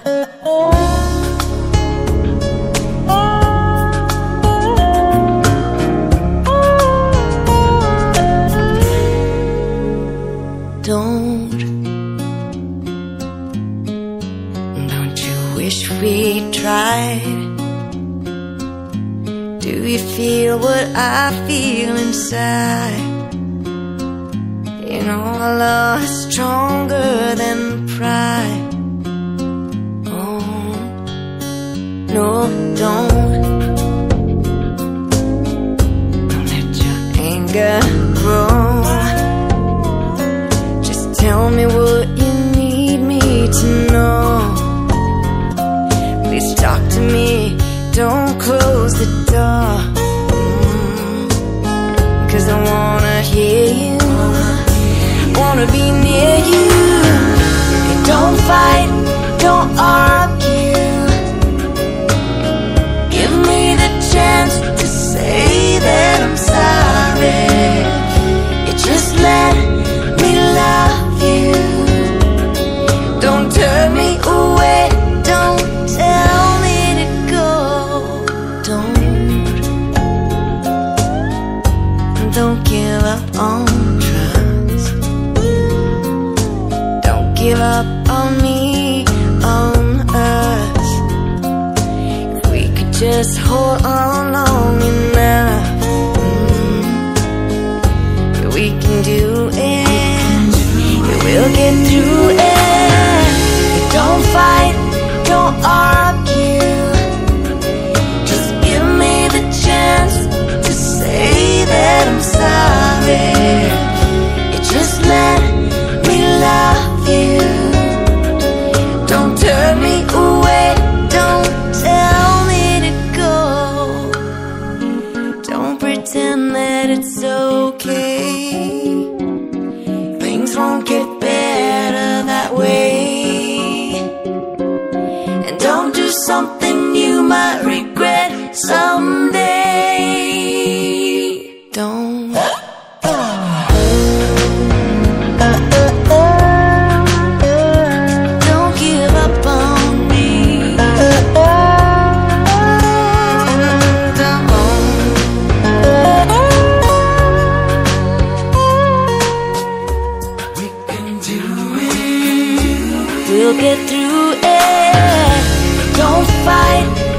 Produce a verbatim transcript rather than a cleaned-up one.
Don't, don't you wish we tried? Do you feel what I feel inside? You know our love is stronger than pride. Oh, no, don't. Don't let your anger grow. Just tell me what you need me to know. Please talk to me, don't close the door. mm, Cause I wanna hear you, wanna be near you. Don't fight, don't argue. Give me the chance to say that I'm sorry. You just let me love you. Don't turn me away, don't tell me to go. Don't, don't give up on trust. Don't give up on me, on us. If we could just hold on long enough, mm, we can do it. We'll get through it. Don't fight, don't argue. Just give me the chance to say that I'm sorry. You just let me love you. Don't turn me away, don't tell me to go. Don't pretend that it's okay. Things won't get better that way. And don't do something you might regret someday. Don't. Don't give up on me. We can do it. We'll get through it. Don't fight.